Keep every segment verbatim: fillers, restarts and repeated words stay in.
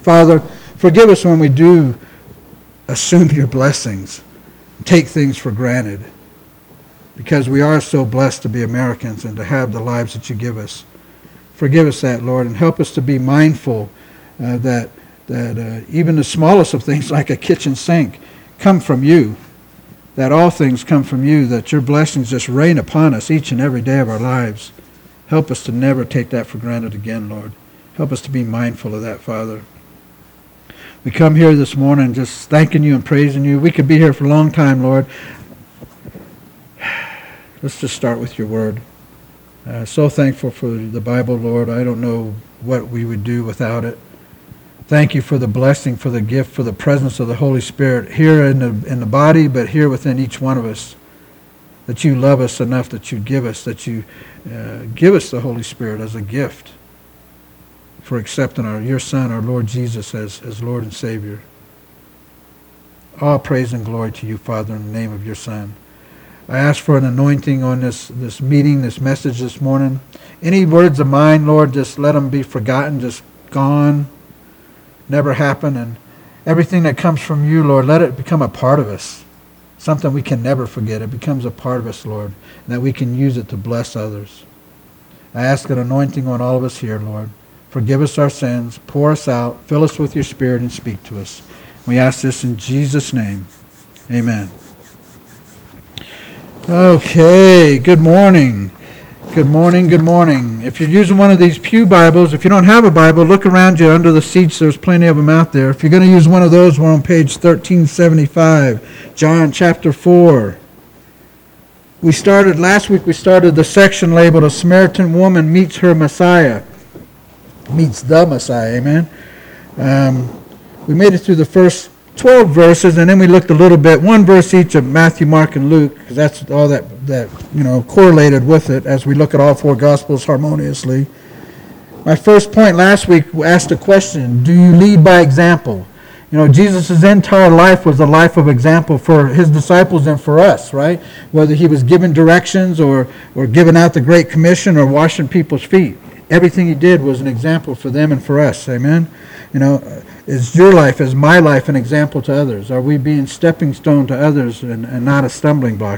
Father, forgive us when we do assume your blessings, take things for granted, because we are so blessed to be Americans and to have the lives that you give us. Forgive us that, Lord, and help us to be mindful uh, that that uh, even the smallest of things, like a kitchen sink, come from you, that all things come from you, that your blessings just rain upon us each and every day of our lives. Help us to never take that for granted again, Lord. Help us to be mindful of that, Father. We come here this morning just thanking you and praising you. We could be here for a long time, Lord. Let's just start with your word. Uh, so thankful for the Bible, Lord. I don't know what we would do without it. Thank you for the blessing, for the gift, for the presence of the Holy Spirit here in the in the body, but here within each one of us. That you love us enough that you give us, that you uh, give us the Holy Spirit as a gift for accepting our your Son, our Lord Jesus, as, as Lord and Savior. All praise and glory to you, Father, in the name of your Son. I ask for an anointing on this, this meeting, this message this morning. Any words of mine, Lord, just let them be forgotten, just gone, never happen. And everything that comes from you, Lord, let it become a part of us. Something we can never forget. It becomes a part of us, Lord, and that we can use it to bless others. I ask an anointing on all of us here, Lord. Forgive us our sins, pour us out, fill us with your Spirit, and speak to us. We ask this in Jesus' name. Amen. Okay, good morning. Good morning, good morning. If you're using one of these pew Bibles, if you don't have a Bible, look around you under the seats. There's plenty of them out there. If you're going to use one of those, we're on page thirteen seventy-five, John chapter four. We started, last week we started the section labeled A Samaritan Woman Meets Her Messiah. Meets the Messiah, amen? Um, we made it through the first twelve verses, and then we looked a little bit, one verse each of Matthew, Mark, and Luke, because that's all that, that, you know, correlated with it as we look at all four Gospels harmoniously. My first point last week asked a question, do you lead by example? You know, Jesus' entire life was a life of example for his disciples and for us, right? Whether he was giving directions or, or giving out the Great Commission or washing people's feet. Everything he did was an example for them and for us, amen? You know, is your life, is my life an example to others? Are we being stepping stone to others and, and not a stumbling block?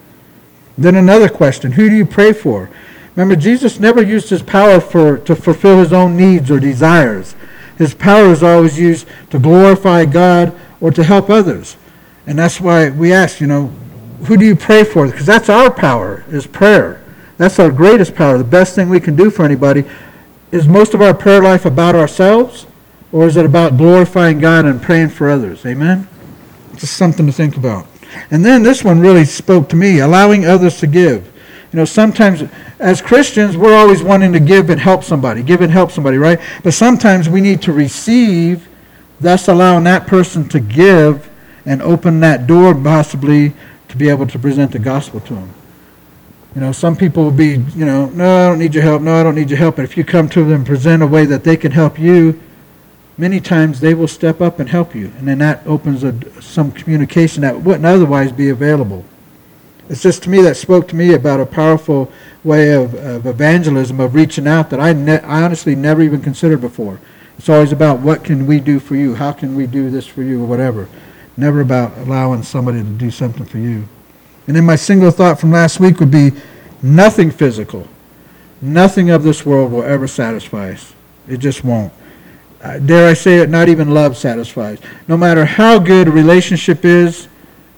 Then another question, who do you pray for? Remember, Jesus never used his power for to fulfill his own needs or desires. His power is always used to glorify God or to help others. And that's why we ask, you know, who do you pray for? Because that's our power, is prayer. That's our greatest power. The best thing we can do for anybody. Is most of our prayer life about ourselves? Or is it about glorifying God and praying for others? Amen? Just something to think about. And then this one really spoke to me, allowing others to give. You know, sometimes as Christians, we're always wanting to give and help somebody, give and help somebody, right? But sometimes we need to receive, thus allowing that person to give and open that door possibly to be able to present the gospel to them. You know, some people will be, you know, no, I don't need your help, no, I don't need your help. But if you come to them and present a way that they can help you, many times they will step up and help you. And then that opens a, some communication that wouldn't otherwise be available. It's just to me that spoke to me about a powerful way of, of evangelism, of reaching out that I, ne- I honestly never even considered before. It's always about what can we do for you? How can we do this for you or whatever. Never about allowing somebody to do something for you. And then my single thought from last week would be nothing physical, nothing of this world will ever satisfy us. It just won't. Uh, dare I say it, not even love satisfies. No matter how good a relationship is,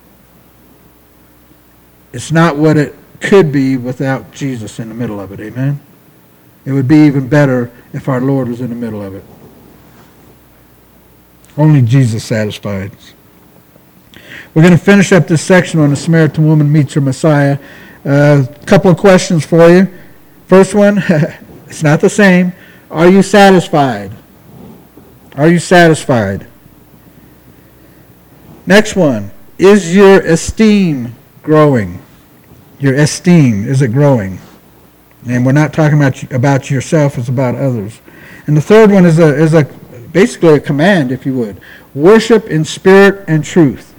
it's not what it could be without Jesus in the middle of it. Amen? It would be even better if our Lord was in the middle of it. Only Jesus satisfies. We're going to finish up this section on the Samaritan woman meets her Messiah. A uh, couple of questions for you. First one, it's not the same. Are you satisfied? Are you satisfied? Next one, is your esteem growing? Your esteem, is it growing? And we're not talking about about yourself, it's about others. And the third one is a is a basically a command, if you would. Worship in spirit and truth.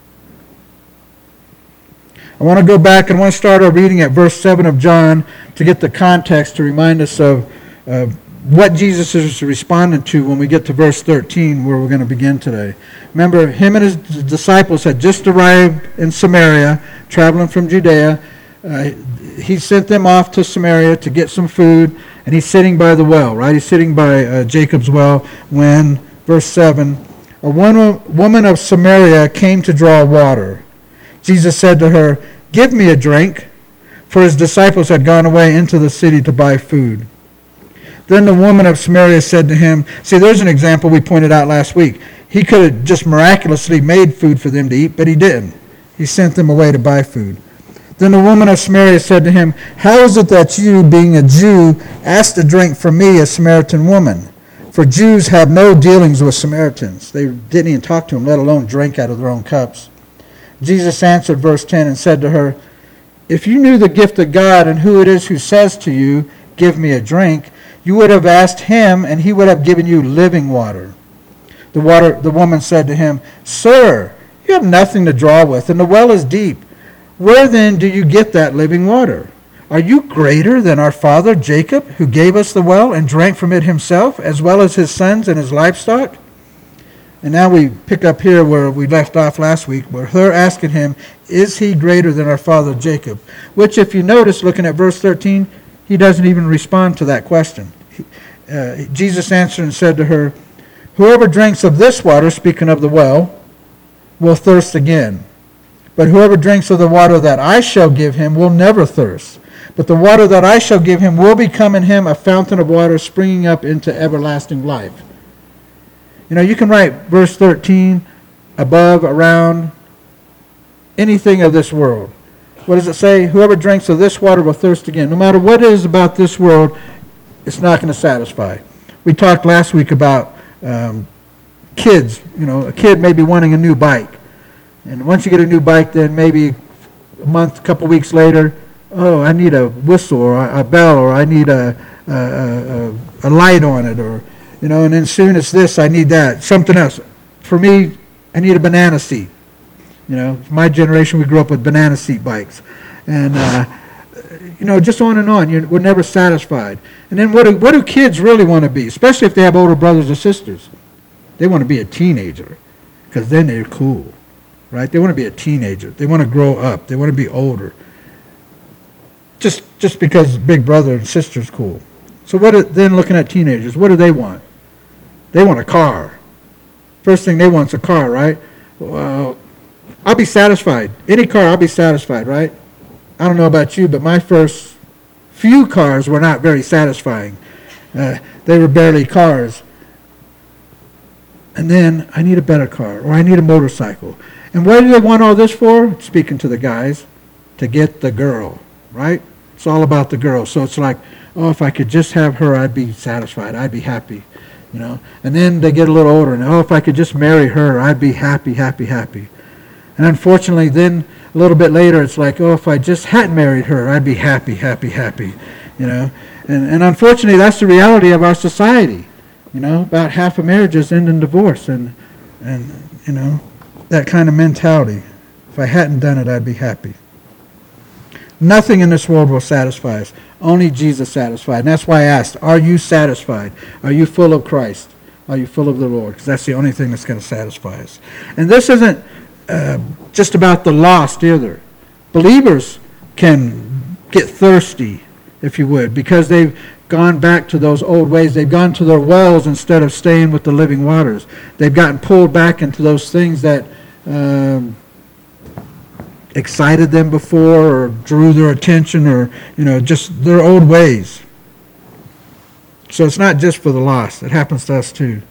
I want to go back and I want to start our reading at verse seven of John to get the context to remind us of, of what Jesus is responding to when we get to verse thirteen, where we're going to begin today. Remember, him and his disciples had just arrived in Samaria, traveling from Judea. Uh, he sent them off to Samaria to get some food, and he's sitting by the well, right? He's sitting by uh, Jacob's well when, verse seven, a one, woman of Samaria came to draw water. Jesus said to her, "Give me a drink," for his disciples had gone away into the city to buy food. Then the woman of Samaria said to him, see, there's an example we pointed out last week. He could have just miraculously made food for them to eat, but he didn't. He sent them away to buy food. Then the woman of Samaria said to him, "How is it that you, being a Jew, ask a drink from me, a Samaritan woman? For Jews have no dealings with Samaritans." They didn't even talk to him, let alone drink out of their own cups. Jesus answered, verse ten, and said to her, "If you knew the gift of God and who it is who says to you, 'Give me a drink,' you would have asked him, and he would have given you living water." The water, the woman said to him, "Sir, you have nothing to draw with, and the well is deep. Where then do you get that living water? Are you greater than our father Jacob, who gave us the well and drank from it himself, as well as his sons and his livestock?" And now we pick up here where we left off last week, where her asking him, is he greater than our father Jacob? Which, if you notice, looking at verse thirteen, he doesn't even respond to that question. Uh, Jesus answered and said to her, "Whoever drinks of this water," speaking of the well, "will thirst again. But whoever drinks of the water that I shall give him will never thirst. But the water that I shall give him will become in him a fountain of water springing up into everlasting life." You know, you can write verse thirteen above, around, anything of this world. What does it say? Whoever drinks of this water will thirst again. No matter what it is about this world, it's not going to satisfy. We talked last week about um, kids. You know, a kid may be wanting a new bike. And once you get a new bike, then maybe a month, a couple weeks later, oh, I need a whistle or a bell, or I need a, a, a, a light on it, or, you know, and then soon it's this, I need that, something else. For me, I need a banana seat. You know, my generation, we grew up with banana seat bikes. And, uh, you know, just on and on. You're, we're never satisfied. And then what do, what do kids really want to be, especially if they have older brothers or sisters? They want to be a teenager, because then they're cool, right? They want to be a teenager. They want to grow up. They want to be older. Just just because big brother and sister's cool. So what? Are, then looking at teenagers, what do they want? They want a car. First thing they want is a car, right? Well, I'll be satisfied. Any car, I'll be satisfied, right? I don't know about you, but my first few cars were not very satisfying. Uh, they were barely cars. And then I need a better car, or I need a motorcycle. And what do they want all this for? Speaking to the guys, to get the girl, right? It's all about the girl. So it's like, oh, if I could just have her, I'd be satisfied. I'd be happy, you know. And then they get a little older, and oh, if I could just marry her, I'd be happy, happy, happy. And unfortunately, then a little bit later, it's like, oh, if I just hadn't married her, I'd be happy, happy, happy, you know. And, and unfortunately, that's the reality of our society. You know, about half of marriages end in divorce, and, and you know, that kind of mentality. If I hadn't done it, I'd be happy. Nothing in this world will satisfy us. Only Jesus satisfied. And that's why I asked, are you satisfied? Are you full of Christ? Are you full of the Lord? Because that's the only thing that's going to satisfy us. And this isn't uh, just about the lost either. Believers can get thirsty, if you would, because they've gone back to those old ways. They've gone to their wells instead of staying with the living waters. They've gotten pulled back into those things that um, excited them before, or drew their attention, or, you know, just their old ways. So it's not just for the lost. It happens to us too.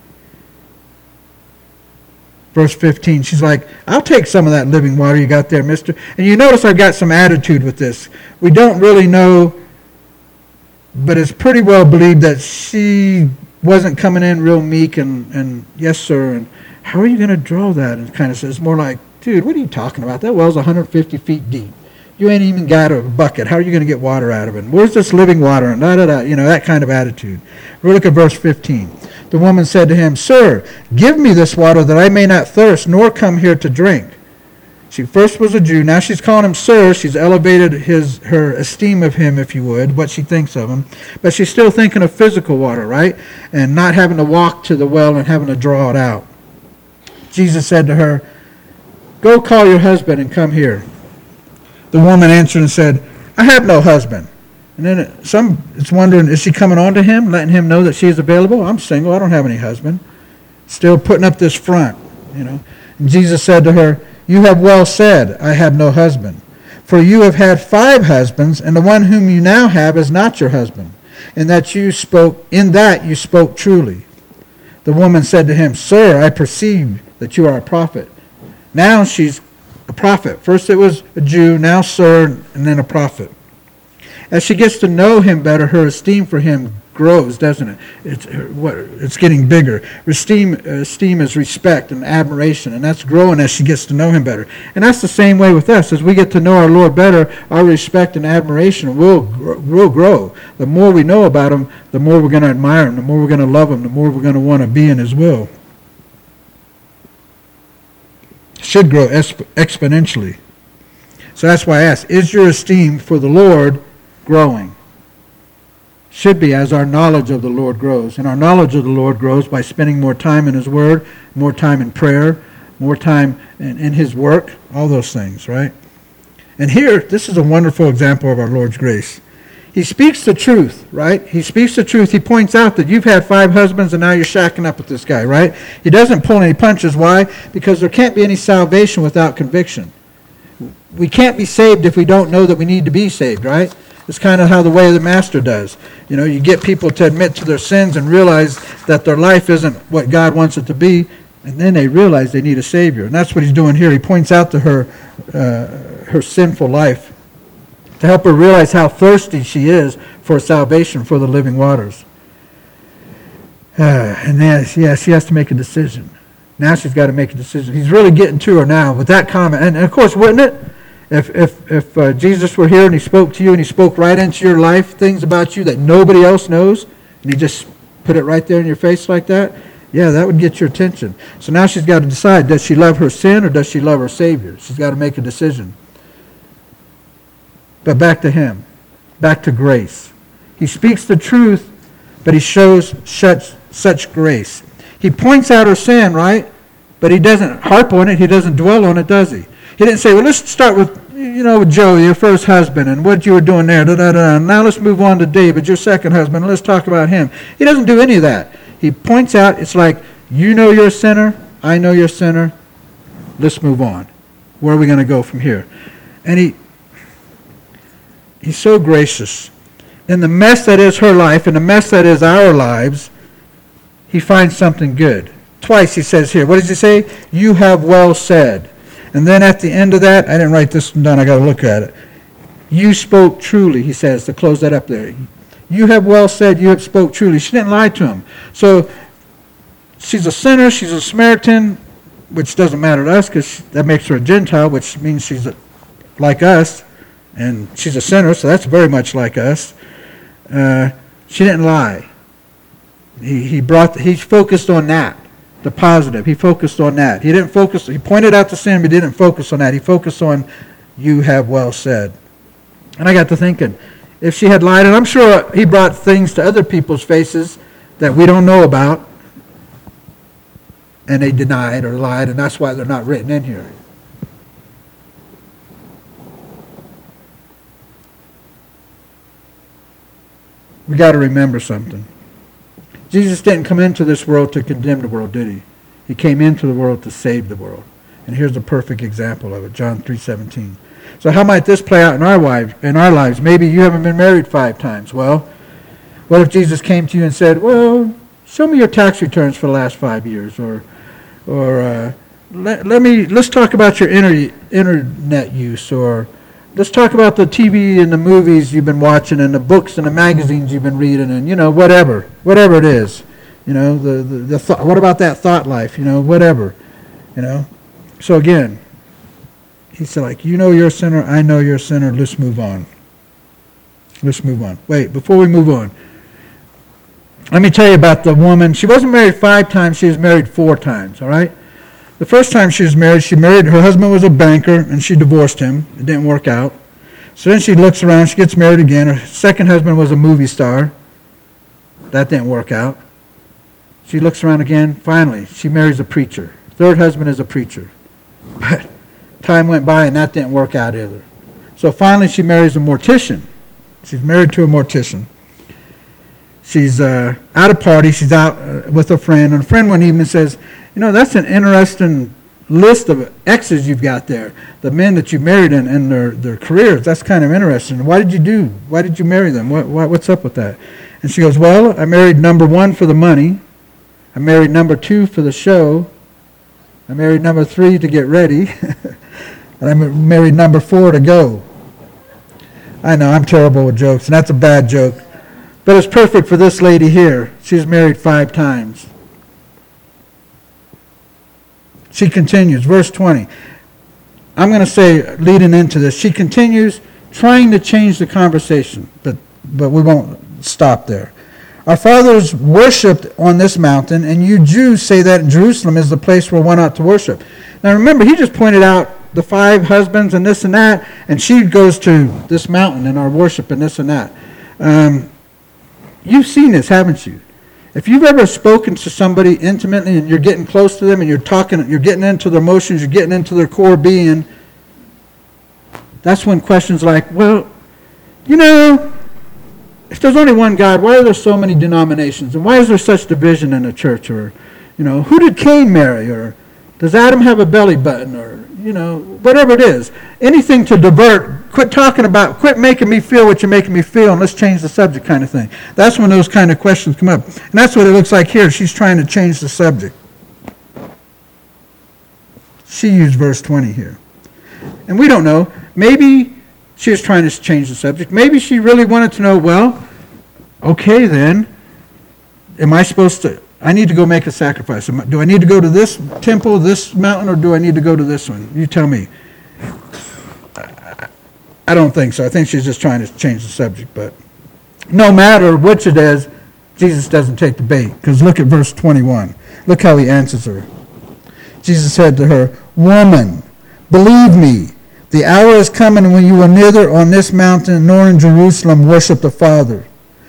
Verse fifteen, she's like, I'll take some of that living water you got there, mister. And you notice I've got some attitude with this. We don't really know, but it's pretty well believed that she wasn't coming in real meek and, and yes, sir, and how are you going to draw that? And kind of says more like, dude, what are you talking about? That well's one hundred fifty feet deep. You ain't even got a bucket. How are you going to get water out of it? Where's this living water? And da da da. You know, that kind of attitude. We look at verse fifteen. The woman said to him, Sir, give me this water that I may not thirst, nor come here to drink. She first was a Jew. Now she's calling him sir. She's elevated his her esteem of him, if you would, what she thinks of him. But she's still thinking of physical water, right? And not having to walk to the well and having to draw it out. Jesus said to her, "Go call your husband and come here." The woman answered and said, "I have no husband." And then it, some it's wondering, is she coming on to him, letting him know that she is available? I'm single. I don't have any husband. Still putting up this front, you know. And Jesus said to her, "You have well said, I have no husband. For you have had five husbands, and the one whom you now have is not your husband. And that you spoke, in that you spoke truly." The woman said to him, "Sir, I perceive that you are a prophet." Now she's a prophet. First it was a Jew, now sir, and then a prophet. As she gets to know him better, her esteem for him grows, doesn't it? It's what it's getting bigger. Esteem, esteem is respect and admiration, and that's growing as she gets to know him better. And that's the same way with us. As we get to know our Lord better, our respect and admiration will will grow. The more we know about him, the more we're going to admire him, the more we're going to love him, the more we're going to want to be in his will. It should grow exp- exponentially. So that's why I ask, is your esteem for the Lord growing? Should be, as our knowledge of the Lord grows. And our knowledge of the Lord grows by spending more time in his word, more time in prayer, more time in, in his work, all those things, right? And here, this is a wonderful example of our Lord's grace. He speaks the truth, right? He speaks the truth. He points out that you've had five husbands and now you're shacking up with this guy, right? He doesn't pull any punches. Why? Because there can't be any salvation without conviction. We can't be saved if we don't know that we need to be saved, right? It's kind of how the way of the master does. You know, you get people to admit to their sins and realize that their life isn't what God wants it to be, and then they realize they need a Savior. And that's what he's doing here. He points out to her uh, her sinful life to help her realize how thirsty she is for salvation, for the living waters. Uh, and then, yeah, she has to make a decision. Now she's got to make a decision. He's really getting to her now with that comment. And, and of course, wouldn't it? If if if uh, Jesus were here and he spoke to you and he spoke right into your life, things about you that nobody else knows, and he just put it right there in your face like that, yeah, that would get your attention. So now she's got to decide, does she love her sin or does she love her Savior? She's got to make a decision. But back to him, back to grace. He speaks the truth, but he shows such such grace. He points out her sin, right? But he doesn't harp on it. He doesn't dwell on it, does he? He didn't say, well, let's start with, you know, with Joe, your first husband, and what you were doing there. Da, da, da. Now let's move on to David, your second husband, and let's talk about him. He doesn't do any of that. He points out, it's like, you know you're a sinner, I know you're a sinner, let's move on. Where are we going to go from here? And he he's so gracious. In the mess that is her life, in the mess that is our lives, he finds something good. Twice he says here, what does he say? You have well said. And then at the end of that, I didn't write this one down, I got to look at it. You spoke truly, he says, to close that up there. You have well said, you have spoke truly. She didn't lie to him. So she's a sinner, she's a Samaritan, which doesn't matter to us because that makes her a Gentile, which means she's a, like us. And she's a sinner, so that's very much like us. Uh, she didn't lie. He he brought he focused on that. The positive. He focused on that. He didn't focus, he pointed out the sin, but he didn't focus on that. He focused on, you have well said. And I got to thinking, if she had lied, and I'm sure he brought things to other people's faces that we don't know about, and they denied or lied, and that's why they're not written in here. We got to remember something. Jesus didn't come into this world to condemn the world, did he? He came into the world to save the world. And here's a perfect example of it, John three seventeen. So how might this play out in our lives? In our lives? Maybe you haven't been married five times. Well, what if Jesus came to you and said, well, show me your tax returns for the last five years, or, or uh, let, let me let's talk about your inter, internet use, or let's talk about the T V and the movies you've been watching and the books and the magazines you've been reading and, you know, whatever. Whatever it is. You know, the, the, the th- what about that thought life? You know, whatever. You know. So again, he said, like, you know you're a sinner, I know you're a sinner, let's move on. Let's move on. Wait, before we move on, let me tell you about the woman. She wasn't married five times, she was married four times, all right? The first time she was married, she married, her husband was a banker, and she divorced him. It didn't work out. So then she looks around, she gets married again. Her second husband was a movie star. That didn't work out. She looks around again. Finally, she marries a preacher. Third husband is a preacher. But time went by, and that didn't work out either. So finally, she marries a mortician. She's married to a mortician. She's uh, at a party. She's out uh, with a friend. And a friend one evening says, you know, that's an interesting list of exes you've got there. The men that you married and, and their, their careers. That's kind of interesting. Why did you do? Why did you marry them? What, what, what's up with that? And she goes, well, I married number one for the money. I married number two for the show. I married number three to get ready. And I married number four to go. I know, I'm terrible with jokes, and that's a bad joke. But it's perfect for this lady here. She's married five times. She continues, verse twenty. I'm going to say, leading into this, she continues trying to change the conversation, but, but we won't stop there. Our fathers worshipped on this mountain, and you Jews say that Jerusalem is the place where one ought to worship. Now remember, he just pointed out the five husbands and this and that, and she goes to this mountain and our worship and this and that. Um, you've seen this, haven't you? If you've ever spoken to somebody intimately and you're getting close to them and you're talking, you're getting into their emotions, you're getting into their core being, that's when questions like, well, you know, if there's only one God, why are there so many denominations? And why is there such division in the church? Or, you know, who did Cain marry? Or does Adam have a belly button? Or, you know, whatever it is. Anything to divert, quit talking about, quit making me feel what you're making me feel, and let's change the subject kind of thing. That's when those kind of questions come up. And that's what it looks like here. She's trying to change the subject. She used verse twenty here. And we don't know. Maybe she was trying to change the subject. Maybe she really wanted to know, well, okay then, am I supposed to, I need to go make a sacrifice. Do I need to go to this temple, this mountain, or do I need to go to this one? You tell me. I don't think so. I think she's just trying to change the subject. But no matter which it is, Jesus doesn't take the bait. Because look at verse twenty-one. Look how he answers her. Jesus said to her, woman, believe me, the hour is coming when you will neither on this mountain nor in Jerusalem worship the Father.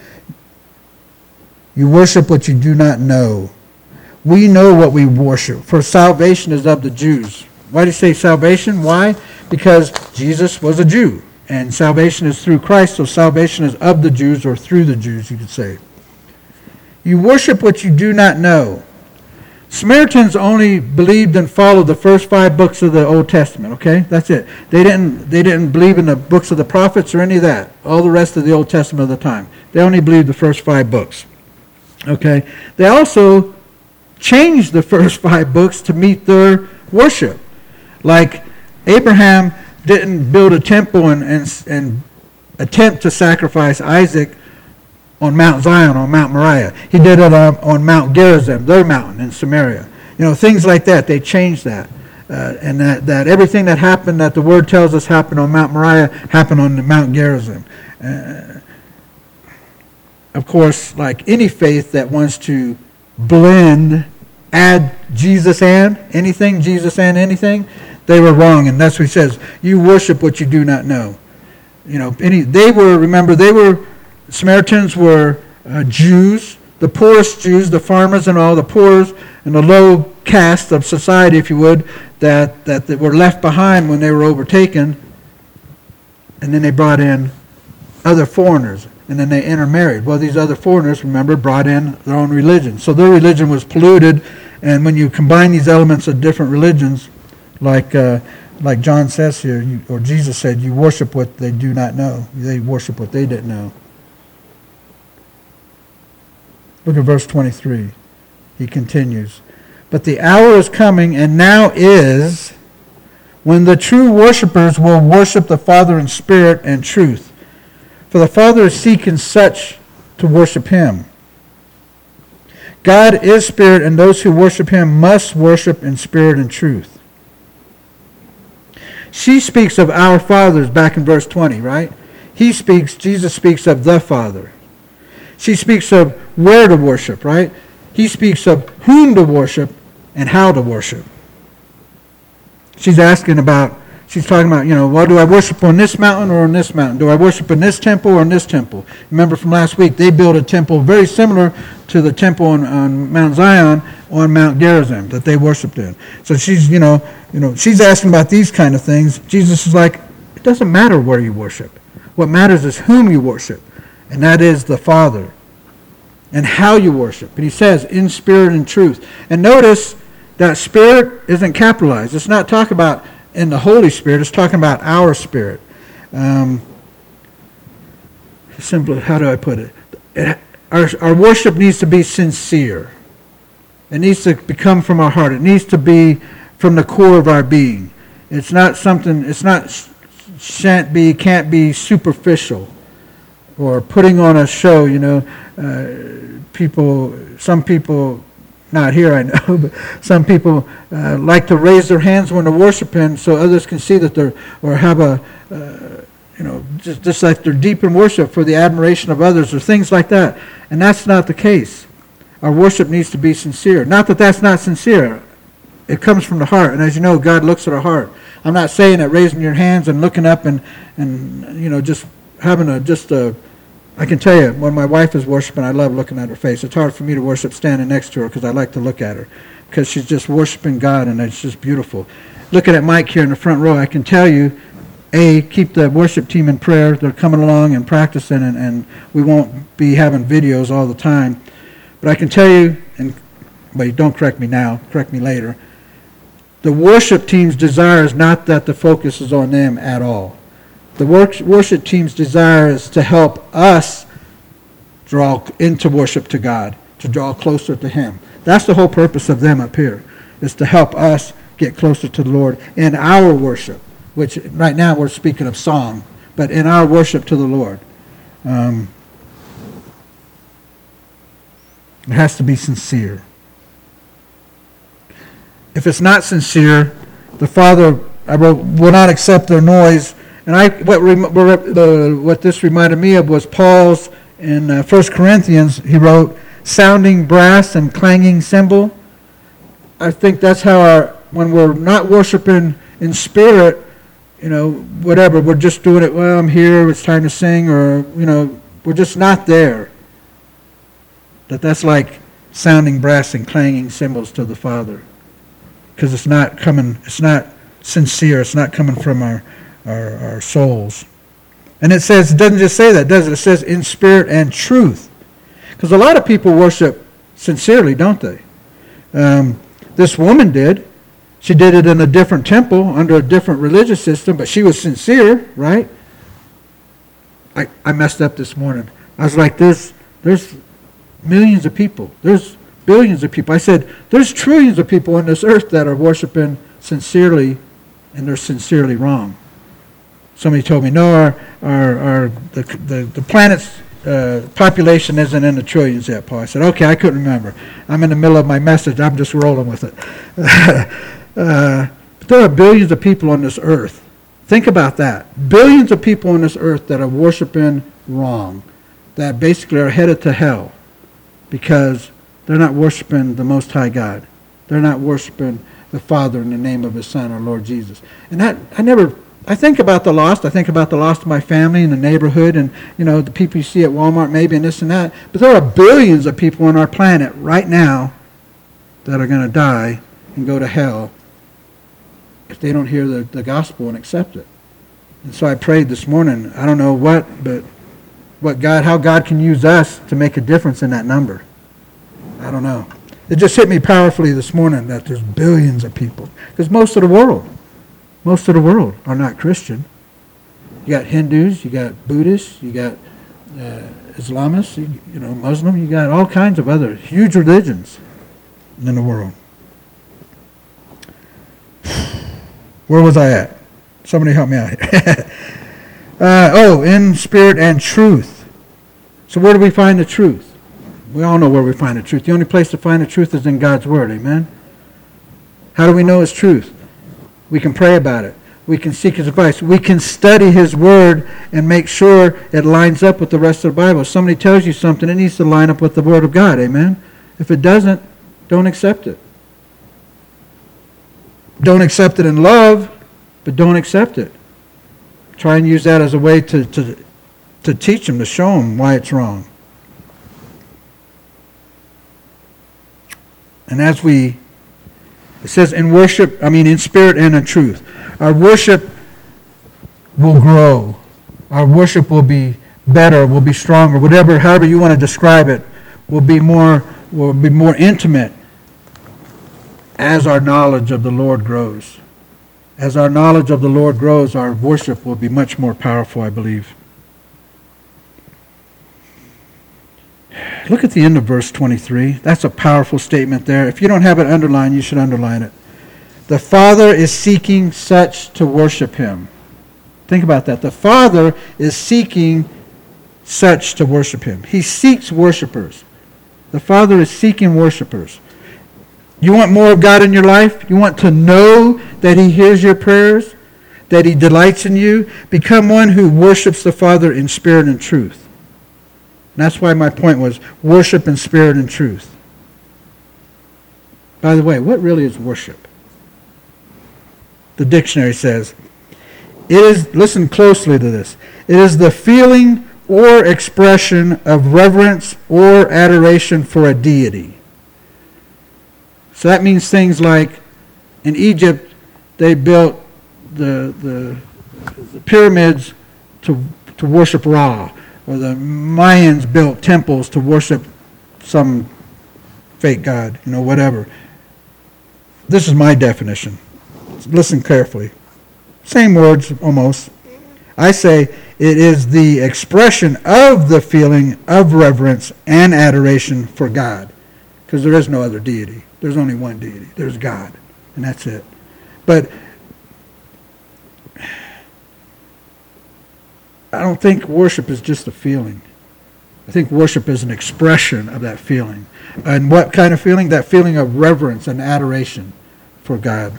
You worship what you do not know. We know what we worship, for salvation is of the Jews. Why do you say salvation? Why? Because Jesus was a Jew, and salvation is through Christ, so salvation is of the Jews, or through the Jews, you could say. You worship what you do not know. Samaritans only believed and followed the first five books of the Old Testament, okay? That's it. They didn't, they didn't believe in the books of the prophets or any of that, all the rest of the Old Testament of the time. They only believed the first five books, okay? They also changed the first five books to meet their worship. Like Abraham didn't build a temple and, and, and attempt to sacrifice Isaac on Mount Zion, on Mount Moriah. He did it on, on Mount Gerizim, their mountain in Samaria. You know, things like that. They changed that. Uh, and that, that everything that happened, that the Word tells us happened on Mount Moriah, happened on the Mount Gerizim. Uh, of course, like any faith that wants to blend, add Jesus and anything, Jesus and anything, they were wrong. And that's what he says. You worship what you do not know. You know, any they were, remember, they were, Samaritans were uh, Jews, the poorest Jews, the farmers and all, the poorest and the low caste of society, if you would, that, that that were left behind when they were overtaken. And then they brought in other foreigners, and then they intermarried. Well, these other foreigners, remember, brought in their own religion. So their religion was polluted, and when you combine these elements of different religions, like uh, like John says here, you, or Jesus said, you worship what they do not know. They worship what they didn't know. Look at verse twenty-three. He continues. But the hour is coming, and now is, when the true worshipers will worship the Father in spirit and truth. For the Father is seeking such to worship him. God is spirit, and those who worship him must worship in spirit and truth. She speaks of our fathers back in verse twenty, right? He speaks, Jesus speaks of the Father. She speaks of where to worship, right? He speaks of whom to worship and how to worship. She's asking about, she's talking about, you know, well, do I worship on this mountain or on this mountain? Do I worship in this temple or in this temple? Remember from last week, they built a temple very similar to the temple on, on Mount Zion, on Mount Gerizim, that they worshiped in. So she's, you know, you know, she's asking about these kind of things. Jesus is like, it doesn't matter where you worship. What matters is whom you worship, and that is the Father, and how you worship. And he says, in spirit and truth. And notice that spirit isn't capitalized. It's not talking about in the Holy Spirit. It's talking about our spirit. Um, simply, how do I put it? it our, our worship needs to be sincere. It needs to become from our heart. It needs to be from the core of our being. It's not something, it's not, shan't be, can't be superficial or putting on a show, you know. Uh, people, some people, not here I know, but some people uh, like to raise their hands when they're worshiping so others can see that they're, or have a, uh, you know, just, just like they're deep in worship for the admiration of others or things like that. And that's not the case. Our worship needs to be sincere. Not that that's not sincere. It comes from the heart. And as you know, God looks at our heart. I'm not saying that raising your hands and looking up and, and you know, just having a, just a, I can tell you, when my wife is worshiping, I love looking at her face. It's hard for me to worship standing next to her because I like to look at her because she's just worshiping God, and it's just beautiful. Looking at Mike here in the front row, I can tell you, A, keep the worship team in prayer. They're coming along and practicing, and, and we won't be having videos all the time. But I can tell you, and but don't correct me now, correct me later, the worship team's desire is not that the focus is on them at all. The worship team's desire is to help us draw into worship to God, to draw closer to Him. That's the whole purpose of them up here, is to help us get closer to the Lord in our worship, which right now we're speaking of song, but in our worship to the Lord. Um, it has to be sincere. If it's not sincere, the Father, I wrote, will not accept their noise. And I, what, uh, what this reminded me of was Paul's in uh, First Corinthians. He wrote, sounding brass and clanging cymbal. I think that's how our, when we're not worshiping in spirit, you know, whatever, we're just doing it, well, I'm here, it's time to sing, or, you know, we're just not there. That that's like sounding brass and clanging cymbals to the Father. Because it's not coming, it's not sincere, it's not coming from our Our, our souls. And it says, it doesn't just say that, does it? It says in spirit and truth. Because a lot of people worship sincerely, don't they? Um, this woman did. She did it in a different temple, under a different religious system, but she was sincere, right? I, I messed up this morning. I was like, there's, there's millions of people. There's billions of people. I said, there's trillions of people on this earth that are worshiping sincerely, and they're sincerely wrong. Somebody told me, no, our, our, our the, the, the planet's uh, population isn't in the trillions yet, Paul. I said, okay, I couldn't remember. I'm in the middle of my message. I'm just rolling with it. uh, but there are billions of people on this earth. Think about that. Billions of people on this earth that are worshiping wrong, that basically are headed to hell because they're not worshiping the Most High God. They're not worshiping the Father in the name of His Son, our Lord Jesus. And that, I never... I think about the lost. I think about the lost of my family and the neighborhood and, you know, the people you see at Walmart maybe and this and that. But there are billions of people on our planet right now that are going to die and go to hell if they don't hear the, the gospel and accept it. And so I prayed this morning, I don't know what, but what God, how God can use us to make a difference in that number. I don't know. It just hit me powerfully this morning that there's billions of people. Because most of the world, most of the world are not Christian. You got Hindus, you got Buddhists, you got uh, Islamists, you, you know, Muslim, you got all kinds of other huge religions in the world. Where was I at? Somebody help me out here. uh, oh, in spirit and truth. So where do we find the truth? We all know where we find the truth. The only place to find the truth is in God's Word, amen? How do we know it's truth? We can pray about it. We can seek His advice. We can study His Word and make sure it lines up with the rest of the Bible. If somebody tells you something, it needs to line up with the Word of God, amen? If it doesn't, don't accept it. Don't accept it in love, but don't accept it. Try and use that as a way to, to, to teach them, to show them why it's wrong. And as we, it says in worship, I mean in spirit and in truth. Our worship will grow. Our worship will be better, will be stronger, whatever, however you want to describe it, will be more, will be more intimate as our knowledge of the Lord grows. As our knowledge of the Lord grows, our worship will be much more powerful, I believe. Look at the end of verse twenty-three. That's a powerful statement there. If you don't have it underlined, you should underline it. The Father is seeking such to worship Him. Think about that. The Father is seeking such to worship Him. He seeks worshipers. The Father is seeking worshipers. You want more of God in your life? You want to know that He hears your prayers? That He delights in you? Become one who worships the Father in spirit and truth. And that's why my point was worship in spirit and truth. By the way, what really is worship? The dictionary says, it is, listen closely to this, it is the feeling or expression of reverence or adoration for a deity. So that means things like in Egypt, they built the, the, the pyramids to, to worship Ra. Or the Mayans built temples to worship some fake god, you know, whatever. This is my definition. Listen carefully. Same words, almost. I say it is the expression of the feeling of reverence and adoration for God. Because there is no other deity. There's only one deity. There's God. And that's it. But I don't think worship is just a feeling. I think worship is an expression of that feeling. And what kind of feeling? That feeling of reverence and adoration for God.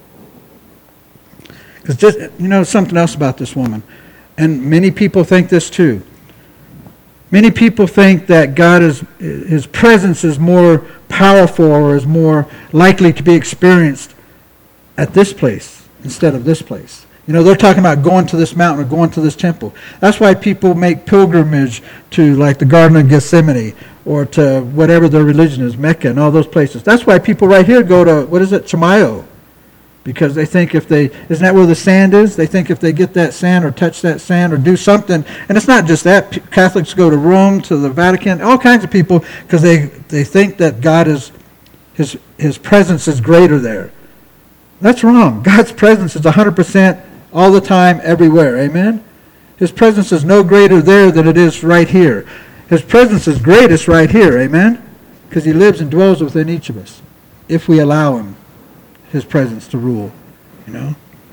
Because just, you know, something else about this woman. And many people think this too. Many people think that God is, His presence is more powerful or is more likely to be experienced at this place instead of this place. You know, they're talking about going to this mountain or going to this temple. That's why people make pilgrimage to like the Garden of Gethsemane or to whatever their religion is, Mecca and all those places. That's why people right here go to, what is it, Chimayo. Because they think if they, isn't that where the sand is? They think if they get that sand or touch that sand or do something, and it's not just that. Catholics go to Rome, to the Vatican, all kinds of people, because they, they think that God is, his, his presence is greater there. That's wrong. God's presence is one hundred percent all the time, everywhere. Amen? His presence is no greater there than it is right here. His presence is greatest right here. Amen? Because He lives and dwells within each of us, if we allow Him, His presence to rule, you know.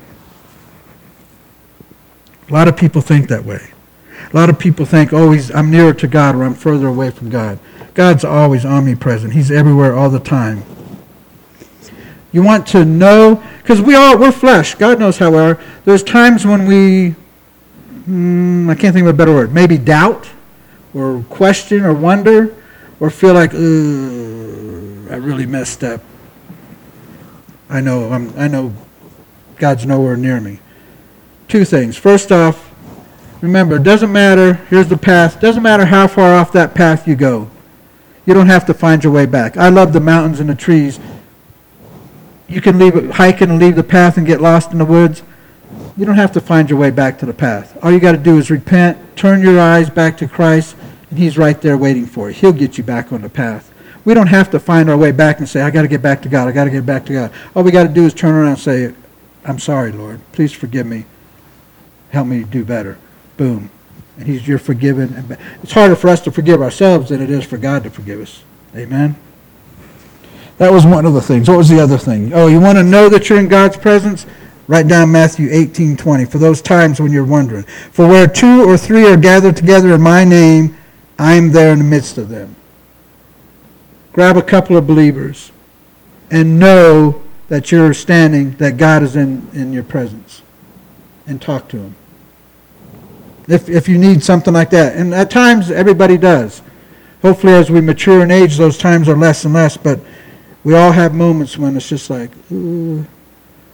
A lot of people think that way. A lot of people think, oh, he's, I'm nearer to God or I'm further away from God. God's always omnipresent. He's everywhere all the time. You want to know, because we all, we're flesh. God knows how we are. There's times when we, mm, I can't think of a better word, maybe doubt or question or wonder or feel like, ugh, I really messed up. I know I'm, I know God's nowhere near me. Two things. First off, remember, it doesn't matter, here's the path, doesn't matter how far off that path you go. You don't have to find your way back. I love the mountains and the trees. You can leave hiking and leave the path and get lost in the woods. You don't have to find your way back to the path. All you got to do is repent, turn your eyes back to Christ, and He's right there waiting for you. He'll get you back on the path. We don't have to find our way back and say, I got to get back to God. I got to get back to God. All we got to do is turn around and say, I'm sorry, Lord. Please forgive me. Help me do better. Boom. And He's, you're forgiven. It's harder for us to forgive ourselves than it is for God to forgive us. Amen? That was one of the things. What was the other thing? Oh, you want to know that you're in God's presence? Write down Matthew eighteen twenty for those times when you're wondering. For where two or three are gathered together in my name, I am there in the midst of them. Grab a couple of believers and know that you're standing, that God is in, in your presence. And talk to Him. If if you need something like that. And at times, everybody does. Hopefully, as we mature in age, those times are less and less. But we all have moments when it's just like, ooh,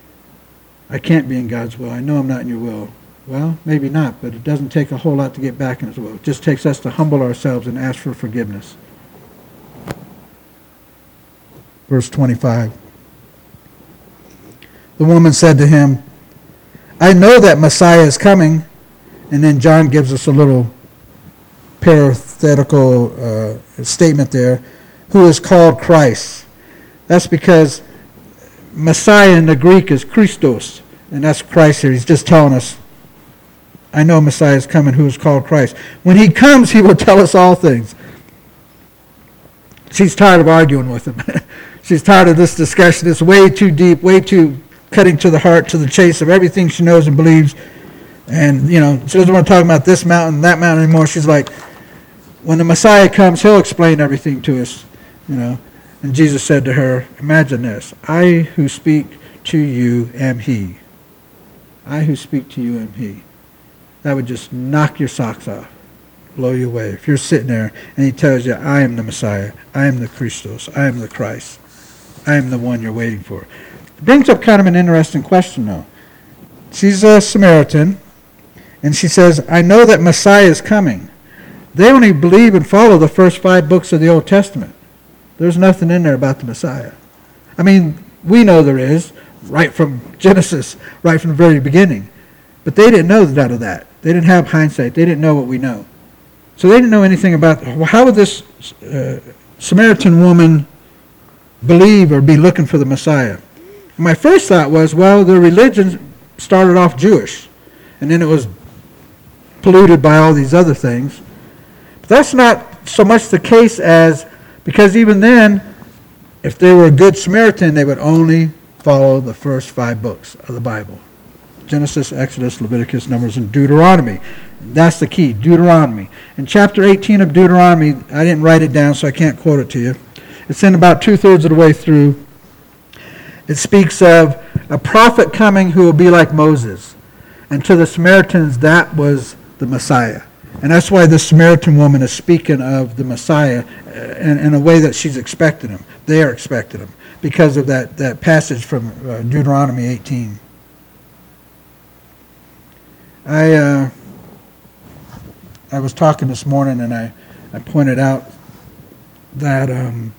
I can't be in God's will. I know I'm not in your will. Well, maybe not, but it doesn't take a whole lot to get back in his will. It just takes us to humble ourselves and ask for forgiveness. Verse twenty-five. The woman said to him, I know that Messiah is coming. And then John gives us a little parenthetical uh, statement there, who is called Christ. That's because Messiah in the Greek is Christos, and that's Christ here. He's just telling us, I know Messiah is coming, who is called Christ. When he comes, he will tell us all things. She's tired of arguing with him. She's tired of this discussion. It's way too deep, way too cutting to the heart, to the chase of everything she knows and believes. And, you know, she doesn't want to talk about this mountain, that mountain anymore. She's like, when the Messiah comes, he'll explain everything to us, you know. And Jesus said to her, imagine this, I who speak to you am he. I who speak to you am he. That would just knock your socks off, blow you away. If you're sitting there and he tells you, I am the Messiah, I am the Christos, I am the Christ, I am the one you're waiting for. It brings up kind of an interesting question, though. She's a Samaritan, and she says, I know that Messiah is coming. They only believe and follow the first five books of the Old Testament. There's nothing in there about the Messiah. I mean, we know there is, right from Genesis, right from the very beginning. But they didn't know none of that. They didn't have hindsight. They didn't know what we know. So they didn't know anything about, well, how would this uh, Samaritan woman believe or be looking for the Messiah? And my first thought was, well, their religion started off Jewish, and then it was polluted by all these other things. But that's not so much the case as, because even then, if they were a good Samaritan, they would only follow the first five books of the Bible. Genesis, Exodus, Leviticus, Numbers, and Deuteronomy. That's the key, Deuteronomy. In chapter eighteen of Deuteronomy, I didn't write it down, so I can't quote it to you. It's in about two-thirds of the way through. It speaks of a prophet coming who will be like Moses. And to the Samaritans, that was the Messiah. And that's why the Samaritan woman is speaking of the Messiah in, in a way that she's expecting him. They are expecting him because of that, that passage from uh, Deuteronomy eighteen. I uh, I was talking this morning, and I, I pointed out that um,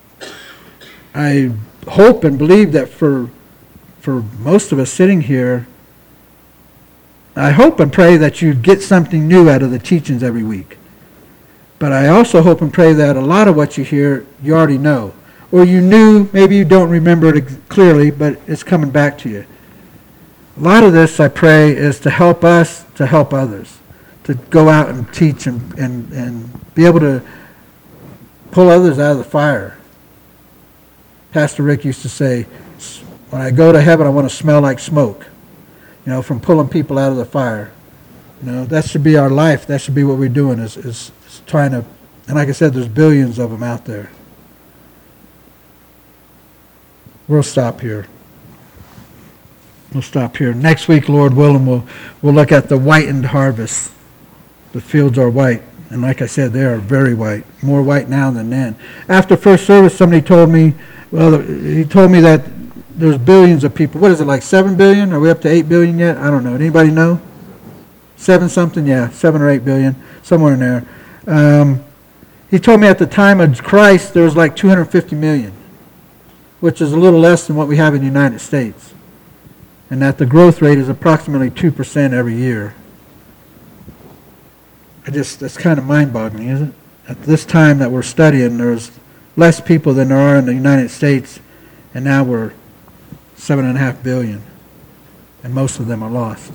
I hope and believe that for for most of us sitting here, I hope and pray that you get something new out of the teachings every week. But I also hope and pray that a lot of what you hear, you already know. Or you knew, maybe you don't remember it clearly, but it's coming back to you. A lot of this, I pray, is to help us to help others, to go out and teach and, and, and be able to pull others out of the fire. Pastor Rick used to say, when I go to heaven, I want to smell like smoke, you know, from pulling people out of the fire. You know, that should be our life. That should be what we're doing, is, is, is trying to, and like I said, there's billions of them out there. We'll stop here. We'll stop here. Next week, Lord willing, we'll, we'll look at the whitened harvest. The fields are white. And like I said, they are very white. More white now than then. After first service, somebody told me, well, he told me that there's billions of people. What is it, like seven billion? Are we up to eight billion yet? I don't know. Anybody know? Seven something? Yeah, seven or eight billion. Somewhere in there. Um, he told me at the time of Christ, there was like two hundred fifty million, which is a little less than what we have in the United States. And that the growth rate is approximately two percent every year. I just, that's kind of mind-boggling, isn't it? At this time that we're studying, there's less people than there are in the United States, and now we're seven and a half billion, and most of them are lost.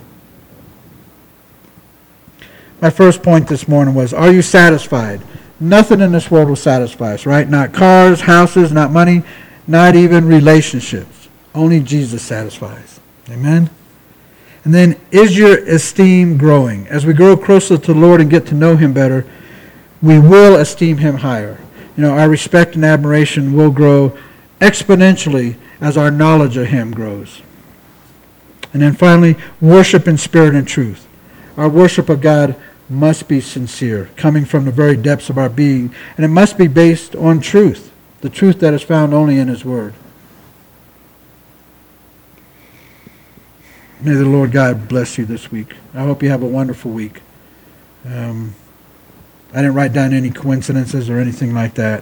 My first point this morning was, are you satisfied? Nothing in this world will satisfy us, right? Not cars, houses, not money, not even relationships. Only Jesus satisfies. Amen? And then, is your esteem growing? As we grow closer to the Lord and get to know Him better, we will esteem Him higher. You know, our respect and admiration will grow exponentially as our knowledge of Him grows. And then finally, worship in spirit and truth. Our worship of God must be sincere, coming from the very depths of our being, and it must be based on truth, the truth that is found only in His Word. May the Lord God bless you this week. I hope you have a wonderful week. Um, I didn't write down any coincidences or anything like that.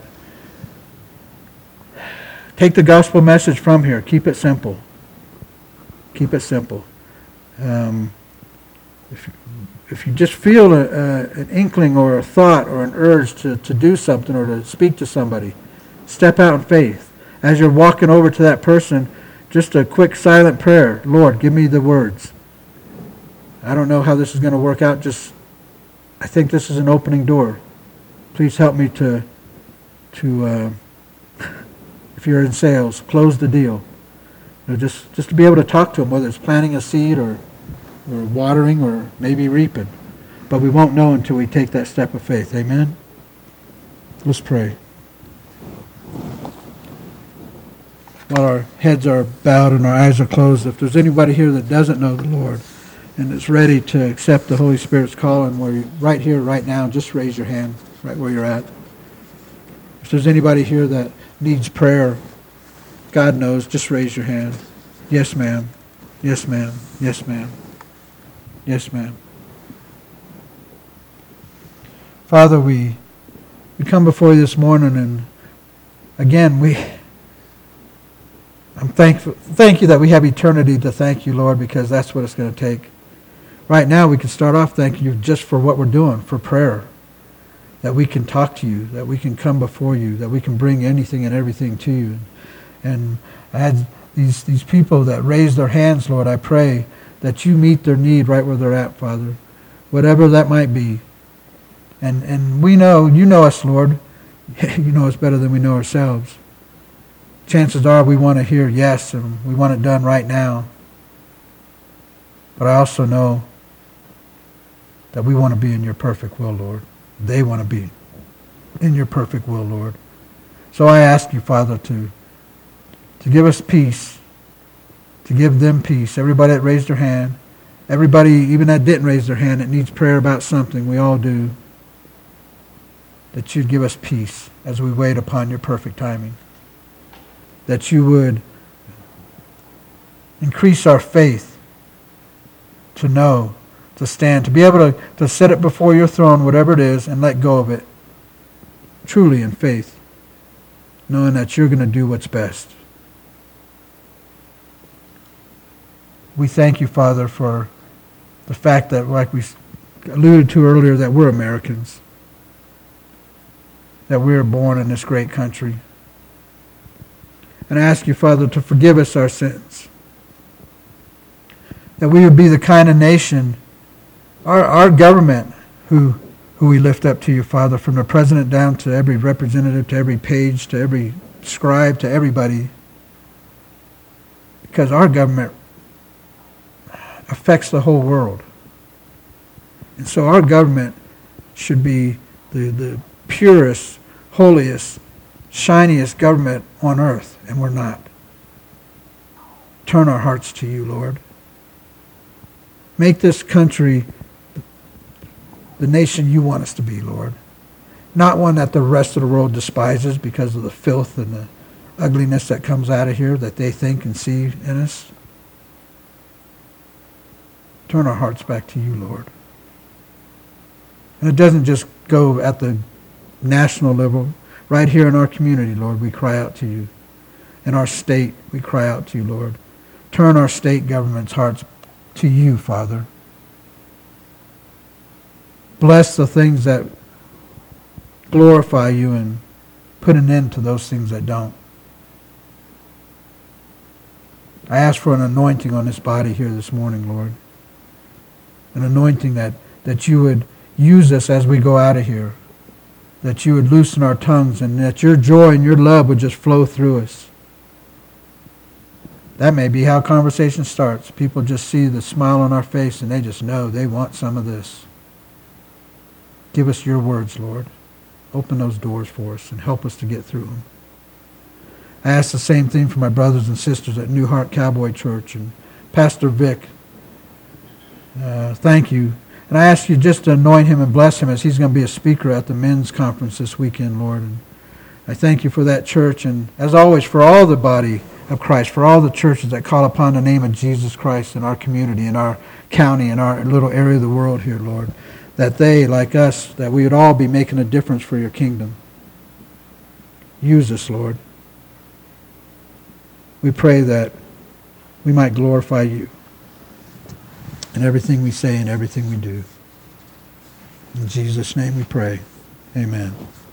Take the gospel message from here. Keep it simple. Keep it simple. Um, if, if you just feel a, a, an inkling or a thought or an urge to, to do something or to speak to somebody, step out in faith. As you're walking over to that person, just a quick silent prayer. Lord, give me the words. I don't know how this is going to work out. Just, I think this is an opening door. Please help me to, to uh, if you're in sales, close the deal. You know, just, just to be able to talk to them, whether it's planting a seed or, or watering or maybe reaping. But we won't know until we take that step of faith. Amen? Let's pray. While our heads are bowed and our eyes are closed, if there's anybody here that doesn't know the Lord and is ready to accept the Holy Spirit's call, and where you, right here, right now, just raise your hand right where you're at. If there's anybody here that needs prayer, God knows, just raise your hand. Yes, ma'am. Yes, ma'am. Yes, ma'am. Yes, ma'am. Father, we, we come before you this morning, and again, we... I'm thankful. Thank you that we have eternity to thank you, Lord, because that's what it's going to take. Right now, we can start off thanking you just for what we're doing, for prayer, that we can talk to you, that we can come before you, that we can bring anything and everything to you. And as these these people that raise their hands, Lord, I pray that you meet their need right where they're at, Father, whatever that might be. And and we know, you know us, Lord. You know us better than we know ourselves. Chances are we want to hear yes, and we want it done right now. But I also know that we want to be in your perfect will, Lord. They want to be in your perfect will, Lord. So I ask you, Father, to, to give us peace, to give them peace. Everybody that raised their hand, everybody even that didn't raise their hand, that needs prayer about something, we all do, that you'd give us peace as we wait upon your perfect timing. That you would increase our faith to know, to stand, to be able to, to set it before your throne, whatever it is, and let go of it, truly in faith, knowing that you're going to do what's best. We thank you, Father, for the fact that, like we alluded to earlier, that we're Americans, that we were born in this great country. And I ask you, Father, to forgive us our sins. That we would be the kind of nation, our, our government, who, who we lift up to you, Father, from the president down to every representative, to every page, to every scribe, to everybody. Because our government affects the whole world. And so our government should be the, the purest, holiest, shiniest government on earth, and we're not. Turn our hearts to you, Lord. Make this country the nation you want us to be, Lord. Not one that the rest of the world despises because of the filth and the ugliness that comes out of here that they think and see in us. Turn our hearts back to you, Lord. And it doesn't just go at the national level. Right here in our community, Lord, we cry out to you. In our state, we cry out to you, Lord. Turn our state government's hearts to you, Father. Bless the things that glorify you and put an end to those things that don't. I ask for an anointing on this body here this morning, Lord. An anointing that, that you would use us as we go out of here. That you would loosen our tongues and that your joy and your love would just flow through us. That may be how conversation starts. People just see the smile on our face and they just know they want some of this. Give us your words, Lord. Open those doors for us and help us to get through them. I ask the same thing for my brothers and sisters at New Heart Cowboy Church and Pastor Vic. Uh, thank you. And I ask you just to anoint him and bless him as he's going to be a speaker at the men's conference this weekend, Lord. And I thank you for that church and, as always, for all the body of Christ, for all the churches that call upon the name of Jesus Christ in our community, in our county, in our little area of the world here, Lord, that they, like us, that we would all be making a difference for your kingdom. Use us, Lord. We pray that we might glorify you in everything we say and everything we do. In Jesus' name we pray. Amen.